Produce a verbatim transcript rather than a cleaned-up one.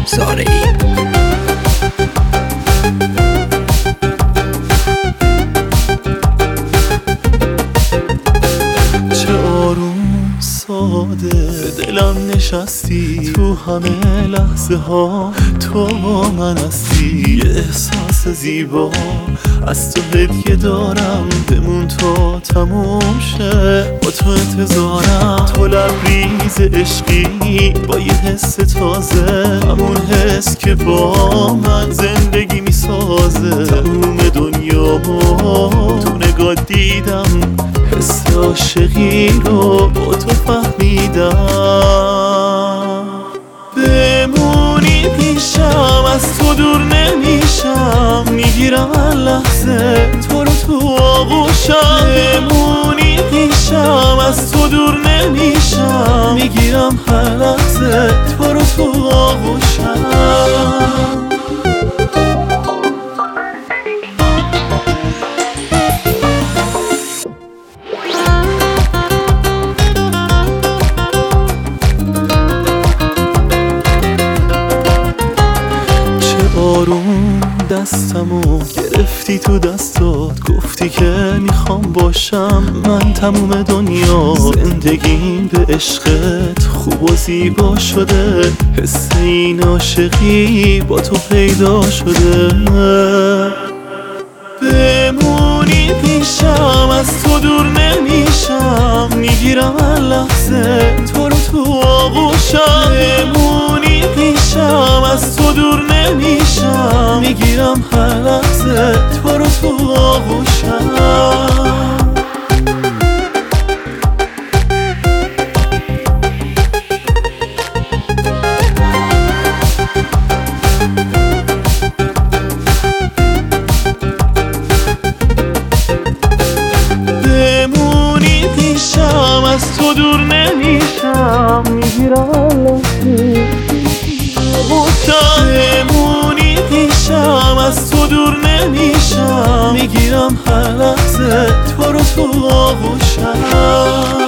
زارعی. چه آروم ساده به دلم نشستی، تو همه لحظه ها تو با من هستی. یه احساس زیبا از تو هدیه دارم، بمون تا تموم شه با تو انتظارم. تو لبریز عشقی با یه حس تازه، همون حس که با من زندگی میسازه. تموم دنیا تو نگاه دیدم، حس عاشقی رو با تو فهمیدم. بمونی پیشم از تو دور نمیشم، میگیرم هر لحظه تو رو تو آغوشم. بمونی پیشم از تو دور نمیشم، میگیرم هر لحظه تو رو تو آغوشم. آروم دستمو گرفتی تو دستات، گفتی که میخوام باشم من تموم دنیا. زندگیم به عشقت خوب و زیبا شده، حس این عاشقی با تو پیدا شده. بمونی پیشم از تو دور نمیشم، میگیرم هر لحظه تو رو تو آغوشم. بمونی پیشم از تو دور نمیشم، میگیرم هر لحظه تو رو تو آغوشم. بمونی پیشم از تو دور نمیشم، میگیرم لحظه بمونی پیشم از تو دور نمیشم، میگیرم هر لحظه تو رو تو آغوشم.